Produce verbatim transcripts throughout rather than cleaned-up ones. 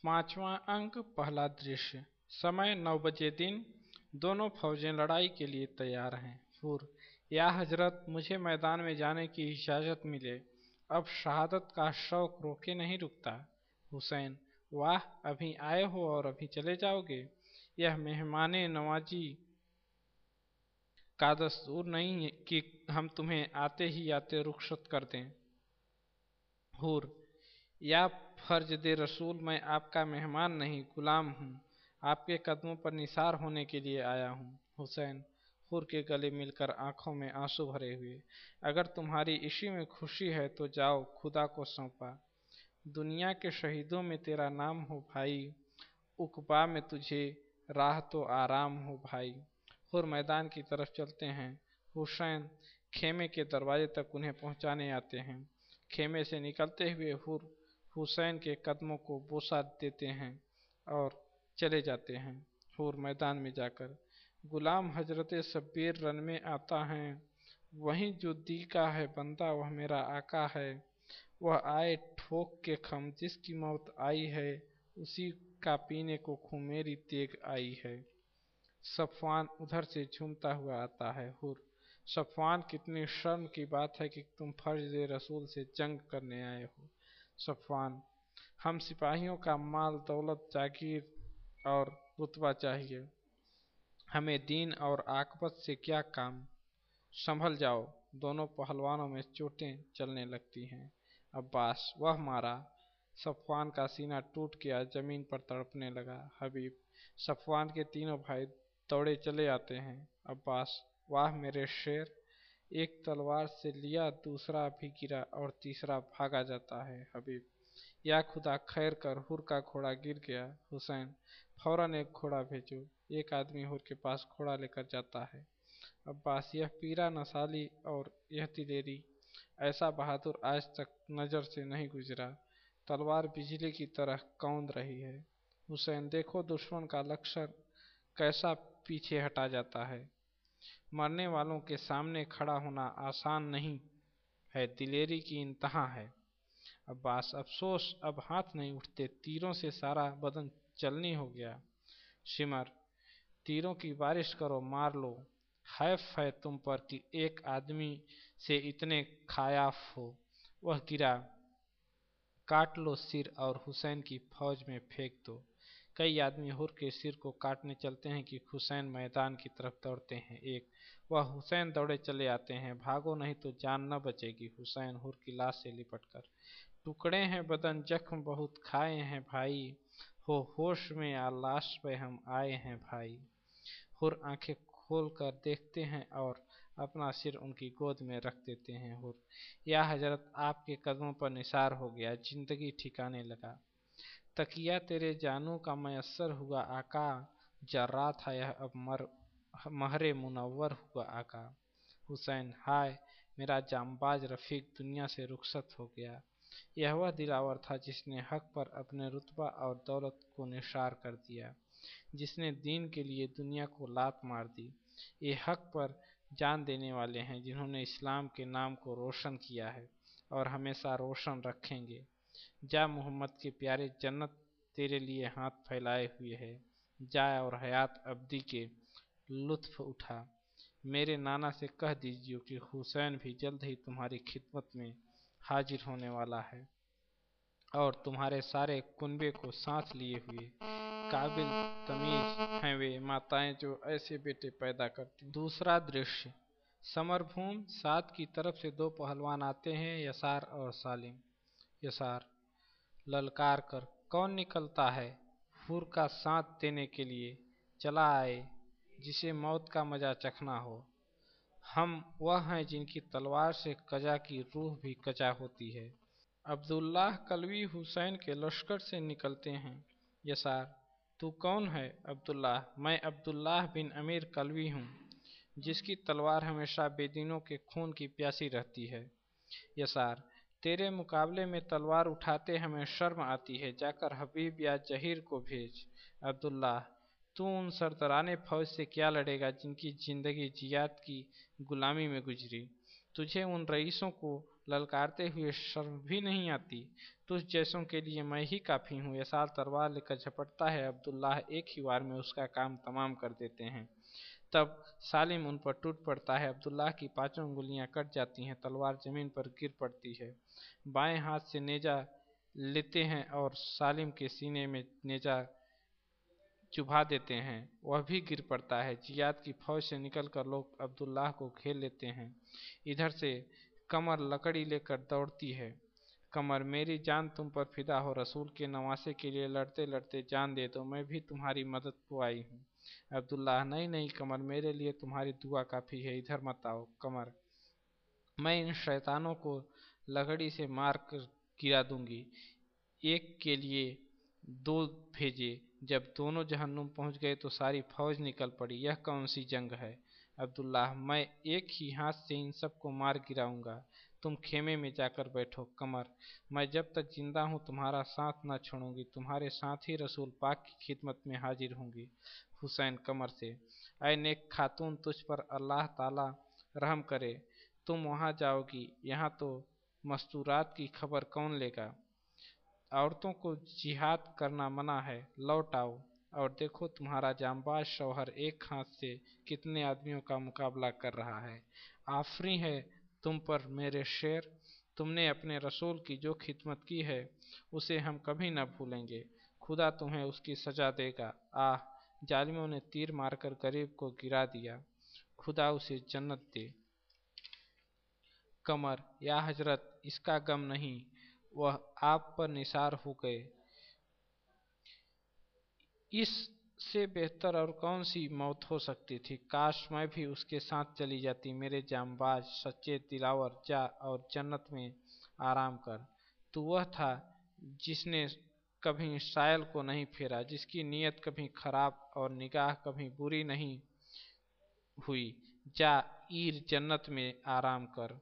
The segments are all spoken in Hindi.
पांचवा अंक, पहला दृश्य। समय नौ बजे दिन। दोनों फौजें लड़ाई के लिए तैयार हैं। हुर, या हजरत, मुझे मैदान में जाने की इजाजत मिले। अब शहादत का शौक रोके नहीं रुकता। हुसैन, वाह, अभी आए हो और अभी चले जाओगे? यह मेहमाने नवाजी का दस्तूर नहीं है कि हम तुम्हें आते ही आते रुखसत कर दें। हुर, या फर्ज दे रसूल, मैं आपका मेहमान नहीं गुलाम हूँ, आपके कदमों पर निसार होने के लिए आया हूँ। हुसैन, हुर के गले मिलकर आंखों में आंसू भरे हुए, अगर तुम्हारी इसी में खुशी है तो जाओ, खुदा को सौंपा। दुनिया के शहीदों में तेरा नाम हो भाई, उकबा में तुझे राह तो आराम हो भाई। हुर मैदान की तरफ चलते हैं। हुसैन खेमे के दरवाजे तक उन्हें पहुंचाने आते हैं। खेमे से निकलते हुए हुर हुसैन के कदमों को बोसा देते हैं और चले जाते हैं। हुर मैदान में जाकर, गुलाम हजरत शब्बीर रन में आता है, वहीं जो दी का है बंदा वह मेरा आका है। वह आए ठोक के खम, जिसकी मौत आई है उसी का पीने को खून मेरी तेग आई है। सफ़वान उधर से झूमता हुआ आता है। हुर, सफ़वान, कितनी शर्म की बात है कि तुम फर्ज रसूल से जंग करने आए हो। सफ़वान, हम सिपाहियों का माल दौलत जागीर और रुतबा चाहिए, हमें दीन और आकबत से क्या काम। संभल जाओ। दोनों पहलवानों में चोटें चलने लगती हैं। अब्बास, वह मारा। सफ़वान का सीना टूट गया, जमीन पर तड़पने लगा। हबीब, सफ़वान के तीनों भाई दौड़े चले आते हैं। अब्बास, वाह मेरे शेर, एक तलवार से लिया, दूसरा भी गिरा और तीसरा भागा जाता है। हबीब, या खुदा खैर कर, हुर का घोड़ा गिर गया। हुसैन, फौरन एक घोड़ा भेजो। एक आदमी हुर के पास घोड़ा लेकर जाता है। अब्बास, यह पीरा नसाली और यह दिलेरी, ऐसा बहादुर आज तक नजर से नहीं गुजरा। तलवार बिजली की तरह कौंध रही है। हुसैन, देखो दुश्मन का लश्कर कैसा पीछे हटा जाता है। मरने वालों के सामने खड़ा होना आसान नहीं है, दिलेरी की इंतहा है। अब्बास, अफसोस अब हाथ नहीं उठते, तीरों से सारा बदन चलनी हो गया। सिमर, तीरों की बारिश करो, मार लो। हैफ है तुम पर कि एक आदमी से इतने खायाफ हो। वह गिरा, काट लो सिर और हुसैन की फौज में फेंक दो। कई आदमी हुर के सिर को काटने चलते हैं कि हुसैन मैदान की तरफ दौड़ते हैं। एक, वह हुसैन दौड़े चले आते हैं, भागो नहीं तो जान न बचेगी। हुसैन हुर की लाश से लिपट कर, टुकड़े हैं बदन, जख्म बहुत खाए हैं भाई, हो होश में या लाश पे हम आए हैं भाई। हुर आंखें खोल कर देखते हैं और अपना सिर उनकी गोद में रख देते हैं। हुर, या हजरत, आपके कदमों पर निसार हो गया, जिंदगी ठिकाने लगा। तकिया तेरे जानू का मयस्सर हुआ आका, जर्रा था यह अब मर महरे मुनव्वर हुआ आका। हुसैन, हाय मेरा जांबाज रफीक दुनिया से रुखसत हो गया। यह वह दिलावर था जिसने हक पर अपने रुतबा और दौलत को निसार कर दिया, जिसने दीन के लिए दुनिया को लात मार दी। ये हक पर जान देने वाले हैं जिन्होंने इस्लाम के नाम को रोशन किया है और हमेशा रोशन रखेंगे। जा मोहम्मद के प्यारे, जन्नत तेरे लिए हाथ फैलाए हुए है। जा और हयात अब्दी के लुत्फ उठा। मेरे नाना से कह दीजिए कि हुसैन भी जल्द ही तुम्हारी खिदमत में हाजिर होने वाला है और तुम्हारे सारे कुनबे को साथ लिए हुए काबिल तमीज हैं वे माताएं जो ऐसे बेटे पैदा करती। दूसरा दृश्य। समरभूमि। सात की तरफ से दो पहलवान आते हैं, यसार और सालिम। यसार, ललकार कर, कौन निकलता है? हुर का साथ देने के लिए चला आए, जिसे मौत का मजा चखना हो। हम वह हैं जिनकी तलवार से कजा की रूह भी कजा होती है। अब्दुल्लाह कलवी हुसैन के लश्कर से निकलते हैं। यसार, तू कौन है? अब्दुल्लाह, मैं अब्दुल्लाह बिन अमीर कलवी हूँ, जिसकी तलवार हमेशा बेदीनों के खून की प्यासी रहती है। यसार, तेरे मुकाबले में तलवार उठाते हमें शर्म आती है, जाकर हबीब या जहीर को भेज। अब्दुल्लाह, तू उन सरदाराने फौज से क्या लड़ेगा जिनकी जिंदगी जियाद की गुलामी में गुजरी? तुझे उन रईसों को ललकारते हुए शर्म भी नहीं आती? तुझ जैसों के लिए मैं ही काफ़ी हूँ। यसार तलवार लेकर झपटता है। अब्दुल्लाह एक ही वार में उसका काम तमाम कर देते हैं। तब सालिम उन पर टूट पड़ता है। अब्दुल्लाह की पांचों उंगलियां कट जाती हैं। तलवार जमीन पर गिर पड़ती है। बाएं हाथ से नेजा लेते हैं और सालिम के सीने में नेजा चुभा देते हैं। वह भी गिर पड़ता है। जियाद की फौज से निकलकर लोग अब्दुल्लाह को घेर लेते हैं। इधर से कमर लकड़ी लेकर दौड़ती है। कमर, मेरी जान तुम पर फिदा हो, रसूल के नवासे के लिए लड़ते लड़ते जान दे दो, मैं भी तुम्हारी मदद को आई हूँ। अब्दुल्लाह, नहीं नहीं कमर, मेरे लिए तुम्हारी दुआ काफ़ी है, इधर मत आओ। कमर, मैं इन शैतानों को लकड़ी से मार कर गिरा दूंगी। एक के लिए दो भेजे। जब दोनों जहन्नुम पहुंच गए तो सारी फौज निकल पड़ी। यह कौन सी जंग है? अब्दुल्लाह, मैं एक ही हाथ से इन सबको मार गिराऊंगा। तुम खेमे में जाकर बैठो। कमर, मैं जब तक जिंदा हूँ तुम्हारा साथ न छोड़ूंगी। तुम्हारे साथ ही रसूल पाक की खिदमत में हाजिर होंगी। हुसैन कमर से, ऐ नेक खातून, तुझ पर अल्लाह ताला रहम करे। तुम वहाँ जाओगी, यहाँ तो मस्तूरात की खबर कौन लेगा? औरतों को जिहाद करना मना है। लौट आओ और देखो तुम्हारा जांबाज शौहर एक हाथ से कितने आदमियों का मुकाबला कर रहा है। आफरी है तुम पर मेरे शेर। तुमने अपने रसूल की जो खिदमत की है उसे हम कभी न भूलेंगे। खुदा तुम्हें उसकी सजा देगा। आह, जालिमों ने तीर मारकर गरीब को गिरा दिया, खुदा उसे जन्नत दे। कमर, या हजरत, इसका गम नहीं, वह आप पर निसार हो गए। इससे बेहतर और कौन सी मौत हो सकती थी? काश मैं भी उसके साथ चली जाती। मेरे जांबाज सच्चे दिलावर, जा और जन्नत में आराम कर। तू वह था जिसने कभी सायल को नहीं फेरा, जिसकी नीयत कभी खराब और निगाह कभी बुरी नहीं हुई। जा ईर, जन्नत में आराम कर।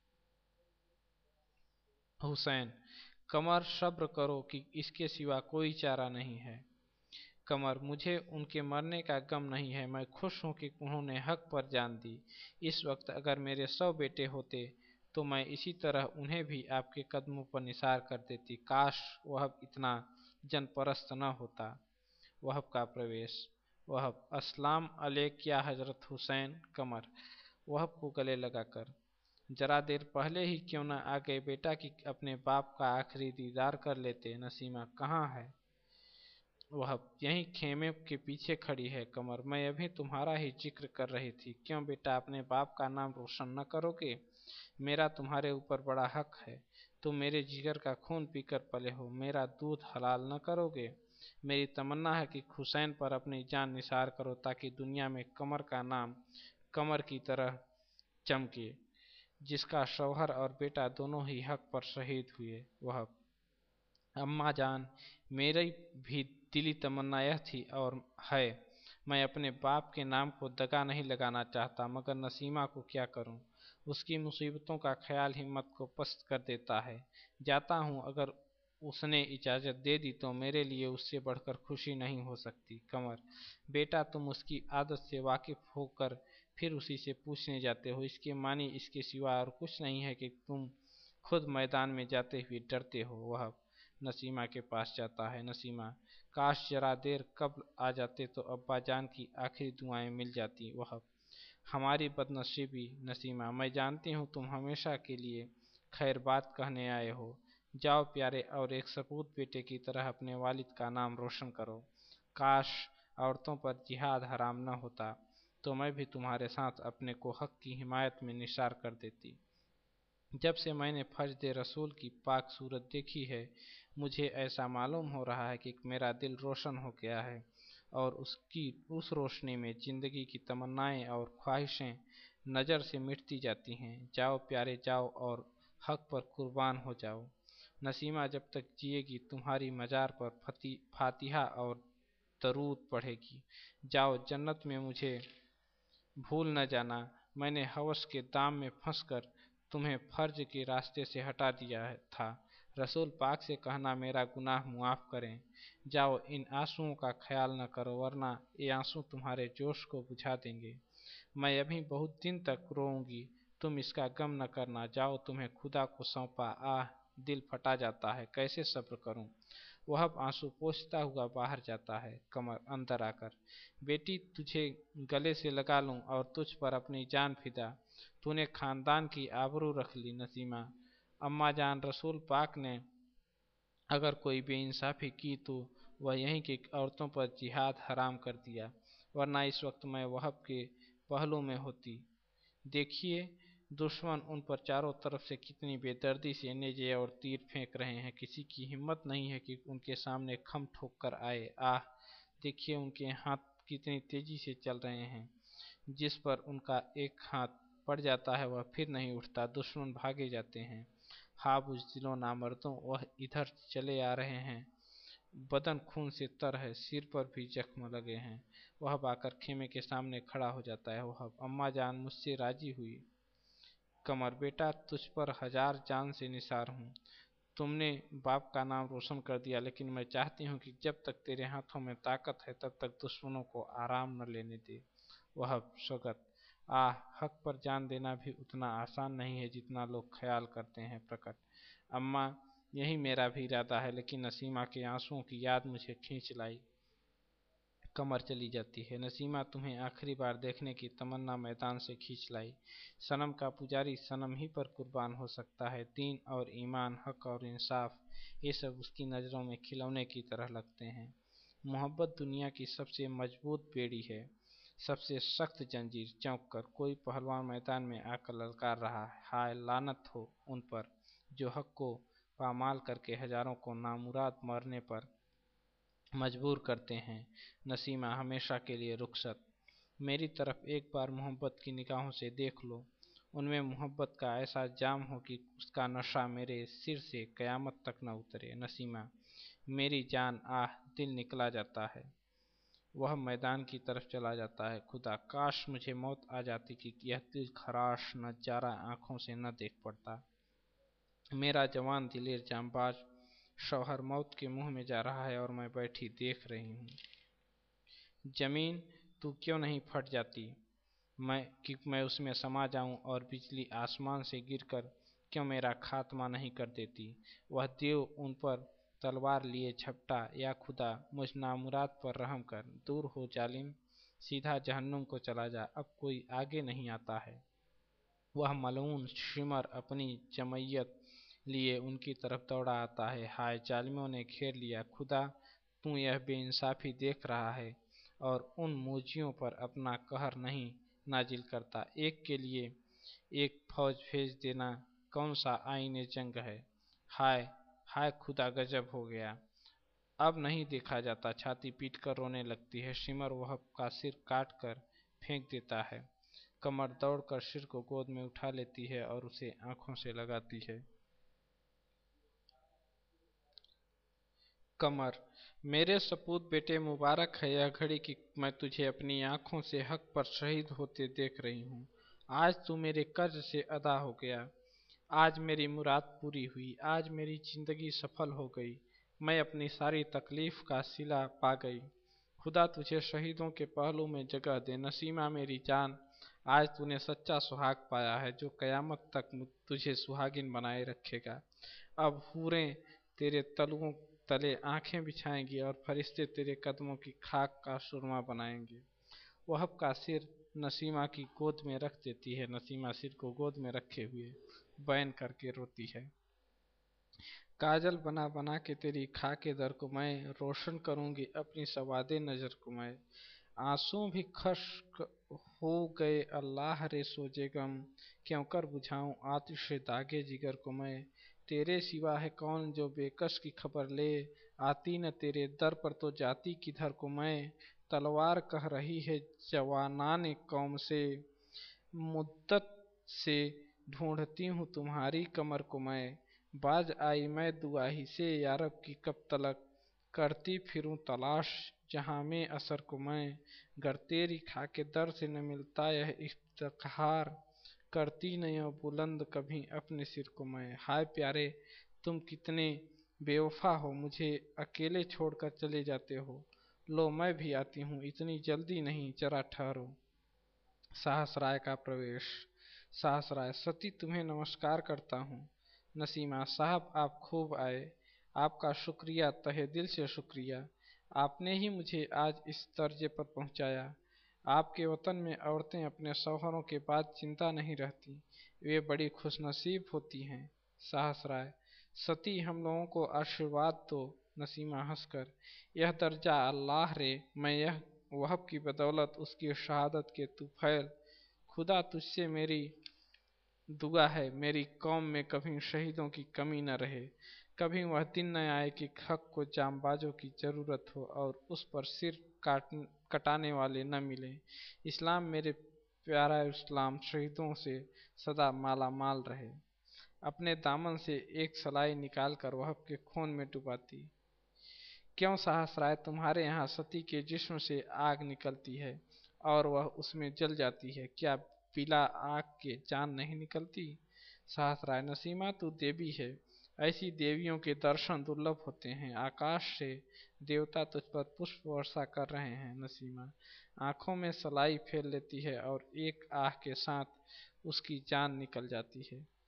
हुसैन, कमर, सब्र करो कि इसके सिवा कोई चारा नहीं है। कमर, मुझे उनके मरने का गम नहीं है। मैं खुश हूँ कि उन्होंने हक पर जान दी। इस वक्त अगर मेरे सौ बेटे होते तो मैं इसी तरह उन्हें भी आपके कदमों पर निसार कर देती। काश वहब इतना जनपरस्त न होता। वहब का प्रवेश। वहब, अस्सलाम अलैक या हजरत हुसैन। कमर, वहब को गले लगाकर, जरा देर पहले ही क्यों न आ गए बेटा कि अपने बाप का आखिरी दीदार कर लेते। नसीमा, कहाँ है? वह यहीं खेमे के पीछे खड़ी है। कमर, मैं अभी तुम्हारा ही जिक्र कर रही थी। क्यों बेटा, अपने बाप का नाम रोशन न करोगे? मेरा तुम्हारे ऊपर बड़ा हक है। तुम मेरे जिगर का खून पीकर पले हो। मेरा दूध हलाल न करोगे? मेरी तमन्ना है कि हुसैन पर अपनी जान निसार करो ताकि दुनिया में कमर का नाम कमर की तरह चमके, जिसका शौहर और बेटा दोनों ही हक पर शहीद हुए। वह, अम्मा जान, मेरी भी दिली तमन्ना यह थी और है। मैं अपने बाप के नाम को दगा नहीं लगाना चाहता, मगर नसीमा को क्या करूं? उसकी मुसीबतों का ख्याल हिम्मत को पस्त कर देता है। जाता हूं, अगर उसने इजाज़त दे दी तो मेरे लिए उससे बढ़कर खुशी नहीं हो सकती। कमर, बेटा, तुम उसकी आदत से वाकिफ होकर फिर उसी से पूछने जाते हो। इसके मानी इसके सिवा और कुछ नहीं है कि तुम खुद मैदान में जाते हुए डरते हो। वह नसीमा के पास जाता है। नसीमा, काश जरा देर कब्ल आ जाते तो अब्बा जान की आखिरी दुआएं मिल जाती। वह, हमारी बदनसीबी। नसीमा, मैं जानती हूँ तुम हमेशा के लिए खैर बात कहने आए हो। जाओ प्यारे, और एक सपूत बेटे की तरह अपने वालिद का नाम रोशन करो। काश औरतों पर जिहाद हराम न होता तो मैं भी तुम्हारे साथ अपने को हक की हिमायत में निसार कर देती। जब से मैंने फजद रसूल की पाक सूरत देखी है, मुझे ऐसा मालूम हो रहा है कि मेरा दिल रोशन हो गया है और उसकी उस रोशनी में ज़िंदगी की तमन्नाएं और ख्वाहिशें नज़र से मिटती जाती हैं। जाओ प्यारे, जाओ और हक पर कुर्बान हो जाओ। नसीमा जब तक जिएगी तुम्हारी मज़ार पर फती फातिहा और दरूद पढ़ेगी। जाओ, जन्नत में मुझे भूल न जाना। मैंने हवस के दाम में फंसकर तुम्हें फर्ज के रास्ते से हटा दिया था। रसूल पाक से कहना मेरा गुनाह मुआफ़ करें। जाओ, इन आंसुओं का ख्याल न करो, वरना ये आंसू तुम्हारे जोश को बुझा देंगे। मैं अभी बहुत दिन तक रोऊंगी, तुम इसका गम न करना। जाओ, तुम्हें खुदा को सौंपा। आह, दिल फटा जाता है, कैसे सब्र करूं। वह आंसू पोंछता हुआ बाहर जाता है। कमर अंदर आकर, बेटी तुझे गले से लगा लूं और तुझ पर अपनी जान फिदा, तूने खानदान की आबरू रख ली नसीमा। अम्मा जान, रसूल पाक ने अगर कोई बेइंसाफी की तो वह यहीं की औरतों पर जिहाद हराम कर दिया, वरना इस वक्त मैं वहब के पहलू में होती। देखिए दुश्मन उन पर चारों तरफ से कितनी बेदर्दी से नेज़े और तीर फेंक रहे हैं। किसी की हिम्मत नहीं है कि उनके सामने खम ठोक कर आए। आह, देखिए उनके हाथ कितनी तेजी से चल रहे हैं। जिस पर उनका एक हाथ पड़ जाता है वह फिर नहीं उठता। दुश्मन भागे जाते हैं। हा बुज़दिलों नामर्दों, वह इधर चले आ रहे हैं। बदन खून से तर है, सिर पर भी जख्म लगे हैं। वह आकर खेमे के सामने खड़ा हो जाता है। वह, अम्मा जान मुझसे राजी हुई। कमर, बेटा तुझ पर हजार जान से निसार हूँ। तुमने बाप का नाम रोशन कर दिया, लेकिन मैं चाहती हूँ कि जब तक तेरे हाथों में ताकत है तब तक दुश्मनों को आराम न लेने दे। वह स्वगत, आह, हक पर जान देना भी उतना आसान नहीं है जितना लोग ख्याल करते हैं। प्रकट, अम्मा यही मेरा भी इरादा है, लेकिन नसीमा के आंसुओं की याद मुझे खींच लाई। कमर चली जाती है। नसीमा तुम्हें आखिरी बार देखने की तमन्ना मैदान से खींच लाई। सनम का पुजारी सनम ही पर कुर्बान हो सकता है। दीन और ईमान, हक और इंसाफ, ये सब उसकी नज़रों में खिलौने की तरह लगते हैं। मोहब्बत दुनिया की सबसे मजबूत बेड़ी है, सबसे सख्त जंजीर। चौंक कर कोई पहलवान मैदान में आकर ललकार रहा है, हाय लानत हो उन पर जो हक को पामाल करके हजारों को नामुराद मरने पर मजबूर करते हैं। नसीमा, हमेशा के लिए रुखसत। मेरी तरफ एक बार मोहब्बत की निगाहों से देख लो। उनमें मोहब्बत का ऐसा जाम हो कि उसका नशा मेरे सिर से कयामत तक न उतरे। नसीमा, मेरी जान, आह, दिल निकला जाता है। वह मैदान की तरफ चला जाता है। खुदा, काश मुझे मौत आ जाती कि यह दिल खराश नजारा आंखों से न देख पड़ता। मेरा जवान दिलेर जांबाज शौहर मौत के मुंह में जा रहा है और मैं बैठी देख रही हूँ। जमीन, तू क्यों नहीं फट जाती, मैं कि मैं उसमें समा जाऊं, और बिजली आसमान से गिरकर क्यों मेरा खात्मा नहीं कर देती। वह देव उन पर तलवार लिए झपटा। या खुदा, मुझ नामुराद पर रहम कर। दूर हो जालिम, सीधा जहन्नुम को चला जा, अब कोई आगे नहीं आता है। वह मलऊन शिमर अपनी जमय्यत लिए उनकी तरफ दौड़ा आता है। हाय, जालिमों ने घेर लिया। खुदा, तू यह बेइंसाफी देख रहा है और उन मूजियों पर अपना कहर नहीं नाजिल करता। एक के लिए एक फौज भेज देना कौन सा आईने जंग है। हाय हाय खुदा, गजब हो गया, अब नहीं देखा जाता। छाती पीट कर रोने लगती है। शिमर वह का सिर काट कर फेंक देता है। कमर दौड़कर सिर को गोद में उठा लेती है और उसे आंखों से लगाती है। कमर, मेरे सपूत बेटे, मुबारक है यह घड़ी कि मैं तुझे अपनी आंखों से हक पर शहीद होते देख रही हूँ। आज तू मेरे कर्ज से अदा हो गया। आज मेरी मुराद पूरी हुई। आज मेरी जिंदगी सफल हो गई। मैं अपनी सारी तकलीफ का सिला पा गई। खुदा तुझे शहीदों के पहलू में जगह दे। नसीमा मेरी जान, आज तूने सच्चा सुहाग पाया है जो कयामत तक तुझे सुहागिन बनाए रखेगा। अब हूरें तेरे तलुओं तले आंखें बिछाएंगी और फरिश्ते तेरे कदमों की खाक का सुरमा बनाएंगे। वहब का सिर नसीमा की गोद में रख देती है। नसीमा सिर को गोद में रखे हुए बैन करके रोती है। काजल बना बना के तेरी खाके दर को मैं रोशन करूंगी अपनी सवादे नजर को मैं। आंसू भी खश्क हो गए अल्लाह रे सोजे गम, क्यों कर बुझाऊं आतिश दागे जिगर को मैं। तेरे सिवा है कौन जो बेकस की खबर ले, आती न तेरे दर पर तो जाती किधर को मैं। तलवार कह रही है जवानाने कौम से, मुद्दत से ढूंढती हूँ तुम्हारी कमर को मैं। बाज आई मैं दुआही से यारब की कब तलक, करती फिरूं तलाश जहाँ में असर को मैं। गर तेरी खाके दर से न मिलता यह इफ्तिखार, करती न यूं बुलंद कभी अपने सिर को मैं। हाय प्यारे, तुम कितने बेवफा हो, मुझे अकेले छोड़कर चले जाते हो। लो मैं भी आती हूँ, इतनी जल्दी नहीं, जरा ठहरो। सहसराय का प्रवेश। सहसराय, सती तुम्हें नमस्कार करता हूँ। नसीमा साहब आप खूब आए। आपका शुक्रिया, तहे दिल से शुक्रिया। आपने ही मुझे आज इस दर्जे पर पहुंचाया। आपके वतन में औरतें अपने शौहरों के बाद चिंता नहीं रहती, वे बड़ी खुशनसीब होती हैं। सहसराय सती हम लोगों को आशीर्वाद दो। नसीमा हंसकर, यह दर्जा अल्लाह रे, मैं यह वहब की बदौलत उसकी शहादत के तुफैल, खुदा तुझसे मेरी दुआ है मेरी कौम में कभी शहीदों की कमी न रहे। कभी वह दिन न आए कि हक को जांबाजों की जरूरत हो और उस पर सिर काट कटाने वाले न मिले। इस्लाम मेरे प्यारा इस्लाम शहीदों से सदा माला माल रहे। अपने दामन से एक सलाई निकालकर वह के खून में डुबाती। क्यों सहस्राय, तुम्हारे यहाँ सती के जिस्म से आग निकलती है और वह उसमें जल जाती है, क्या बिला आग के जान नहीं निकलती? सहस्राय, नसीमा तू देवी है, ऐसी देवियों के दर्शन दुर्लभ होते हैं। आकाश से देवता तुझ पर पुष्प वर्षा कर रहे हैं। नसीमा आंखों में सलाई फेर लेती है और एक आह के साथ उसकी जान निकल जाती है।